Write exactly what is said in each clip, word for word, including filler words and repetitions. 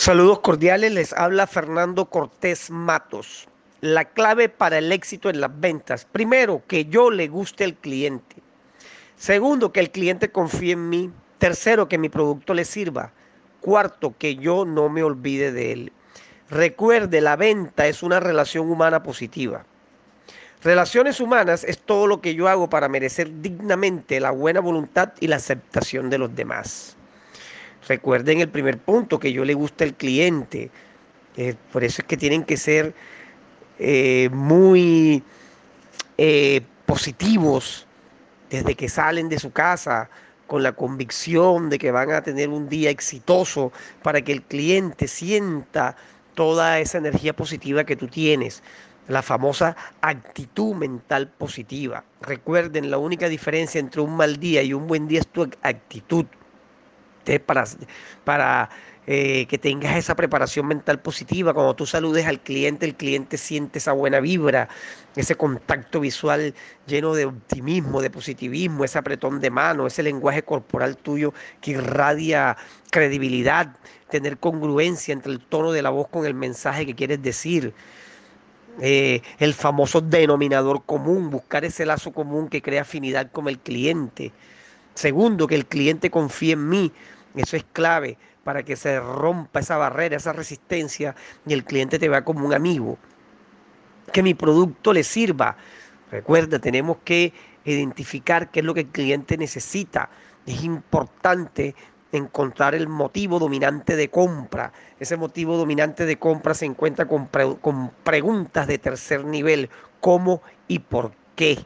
Saludos cordiales, les habla Fernando Cortés Matos. La clave para el éxito en las ventas: primero, que yo le guste al cliente. Segundo, que el cliente confíe en mí. Tercero, que mi producto le sirva. Cuarto, que yo no me olvide de él. Recuerde, la venta es una relación humana positiva. Relaciones humanas es todo lo que yo hago para merecer dignamente la buena voluntad y la aceptación de los demás. Recuerden el primer punto, que yo le guste al cliente. Eh, por eso es que tienen que ser eh, muy eh, positivos desde que salen de su casa, con la convicción de que van a tener un día exitoso, para que el cliente sienta toda esa energía positiva que tú tienes. La famosa actitud mental positiva. Recuerden, la única diferencia entre un mal día y un buen día es tu actitud. Entonces, para, para eh, que tengas esa preparación mental positiva, cuando tú saludes al cliente, el cliente siente esa buena vibra, ese contacto visual lleno de optimismo, de positivismo, ese apretón de mano, ese lenguaje corporal tuyo que irradia credibilidad, tener congruencia entre el tono de la voz con el mensaje que quieres decir. Eh, el famoso denominador común, buscar ese lazo común que crea afinidad con el cliente. Segundo, que el cliente confíe en mí. Eso es clave para que se rompa esa barrera, esa resistencia, y el cliente te vea como un amigo. Que mi producto le sirva. Recuerda, tenemos que identificar qué es lo que el cliente necesita. Es importante encontrar el motivo dominante de compra. Ese motivo dominante de compra se encuentra con, pre con preguntas de tercer nivel: ¿cómo y por qué?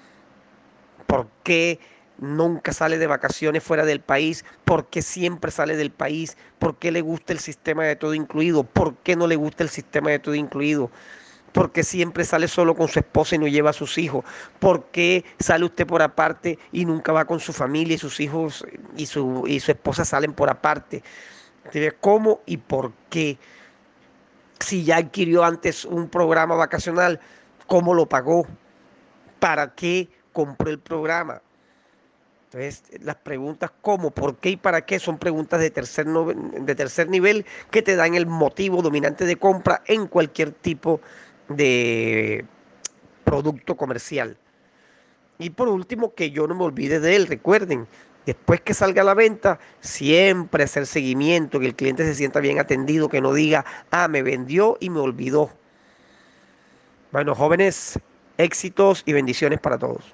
¿Por qué nunca sale de vacaciones fuera del país? ¿Por qué siempre sale del país? ¿Por qué le gusta el sistema de todo incluido? ¿Por qué no le gusta el sistema de todo incluido? ¿Por qué siempre sale solo con su esposa y no lleva a sus hijos? ¿Por qué sale usted por aparte y nunca va con su familia, y sus hijos y su, y su esposa salen por aparte? ¿Cómo y por qué? Si ya adquirió antes un programa vacacional, ¿cómo lo pagó? ¿Para qué compró el programa? Entonces, las preguntas cómo, por qué y para qué son preguntas de tercer, no, de tercer nivel, que te dan el motivo dominante de compra en cualquier tipo de producto comercial. Y por último, que yo no me olvide de él. Recuerden, después que salga a la venta, siempre hacer seguimiento, que el cliente se sienta bien atendido, que no diga: ah, me vendió y me olvidó. Bueno, jóvenes, éxitos y bendiciones para todos.